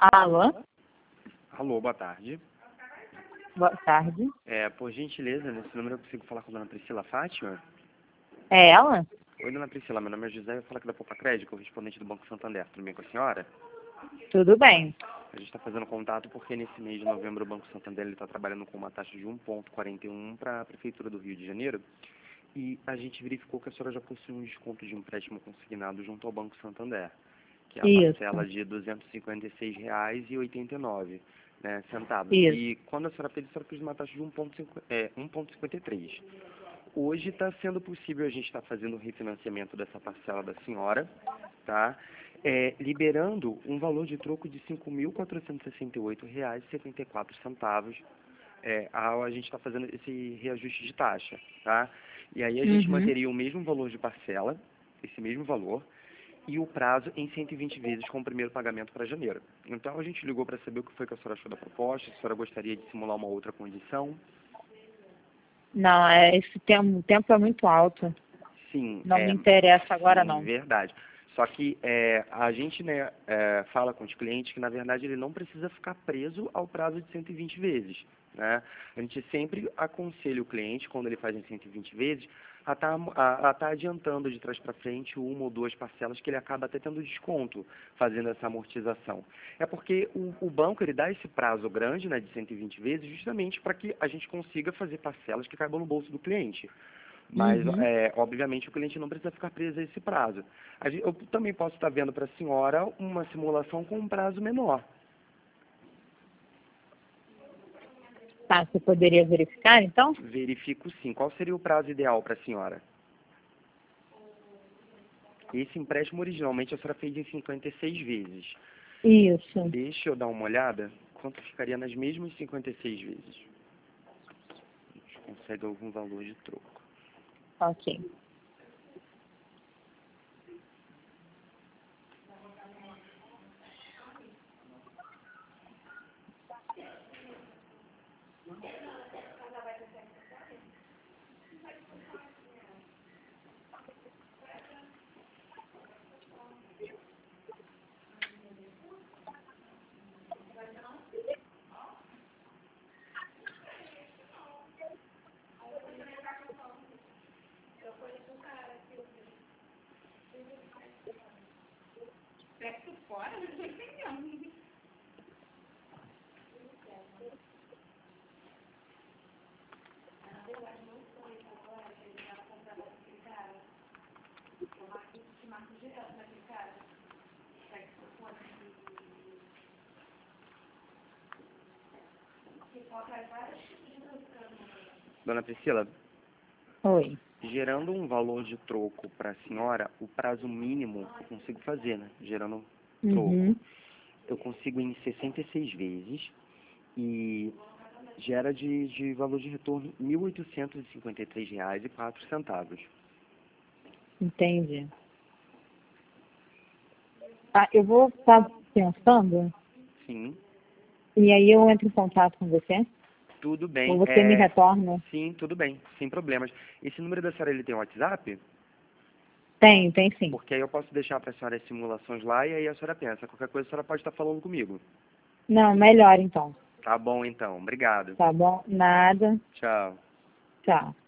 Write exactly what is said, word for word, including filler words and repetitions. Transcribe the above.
Alô? Alô, boa tarde. Boa tarde. É, por gentileza, nesse número eu consigo falar com a dona Priscila Fátima? É ela? Oi, dona Priscila, meu nome é José, eu falo aqui da Poupa Crédito, correspondente do Banco Santander. Tudo bem com a senhora? Tudo bem. A gente está fazendo contato porque nesse mês de novembro o Banco Santander está trabalhando com uma taxa de um vírgula quarenta e um para a Prefeitura do Rio de Janeiro. E a gente verificou que a senhora já possui um desconto de empréstimo consignado junto ao Banco Santander, que é a Isso. parcela de duzentos e cinquenta e seis reais e oitenta e nove, né, centavos. Isso. E quando a senhora fez, a senhora fez uma taxa de um vírgula cinquenta e três. Hoje está sendo possível a gente estar fazendo o refinanciamento dessa parcela da senhora, tá? É, liberando um valor de troco de cinco mil quatrocentos e sessenta e oito reais e setenta e quatro centavos, é, ao a gente está fazendo esse reajuste de taxa, tá? E aí a gente Uhum. manteria o mesmo valor de parcela, esse mesmo valor, e o prazo em cento e vinte vezes com o primeiro pagamento para janeiro. Então a gente ligou para saber o que foi que a senhora achou da proposta, se a senhora gostaria de simular uma outra condição. Não, é, esse tempo, o tempo é muito alto. Sim, Não é, me interessa agora, sim, não. verdade. Só que é, a gente, né, é, fala com os clientes que, na verdade, ele não precisa ficar preso ao prazo de cento e vinte vezes, né? A gente sempre aconselha o cliente, quando ele faz em cento e vinte vezes, a estar a, a tá adiantando de trás para frente uma ou duas parcelas que ele acaba até tendo desconto fazendo essa amortização. É porque o, o banco ele dá esse prazo grande, né, de cento e vinte vezes, justamente para que a gente consiga fazer parcelas que caibam no bolso do cliente. Mas, Uhum. é, obviamente, o cliente não precisa ficar preso a esse prazo. A gente- Eu também posso estar vendo para a senhora uma simulação com um prazo menor. Tá, você poderia verificar, então? Verifico sim. Qual seria o prazo ideal para a senhora? Esse empréstimo, originalmente, a senhora fez em cinquenta e seis vezes. Isso. Deixa eu dar uma olhada. Quanto ficaria nas mesmas cinquenta e seis vezes? A gente consegue algum valor de troco. Ok. Dona Priscila, Oi. gerando um valor de troco para a senhora, o prazo mínimo eu consigo fazer, né? Gerando troco. Uhum. Eu consigo em sessenta e seis vezes e gera de, de valor de retorno mil oitocentos e cinquenta e três reais e quatro centavos. Entendi. Tá, eu vou estar pensando Sim, e aí eu entro em contato com você. tudo Ou bem. você me É, retorna. sim, tudo bem, sem problemas. Esse número da senhora, ele tem WhatsApp? Tem, tem sim. Porque aí eu posso deixar para a senhora as simulações lá e aí a senhora pensa. Qualquer coisa a senhora pode estar falando comigo. Não, melhor então. Tá bom, então. Obrigado. Tá bom? Nada. Tchau. Tchau.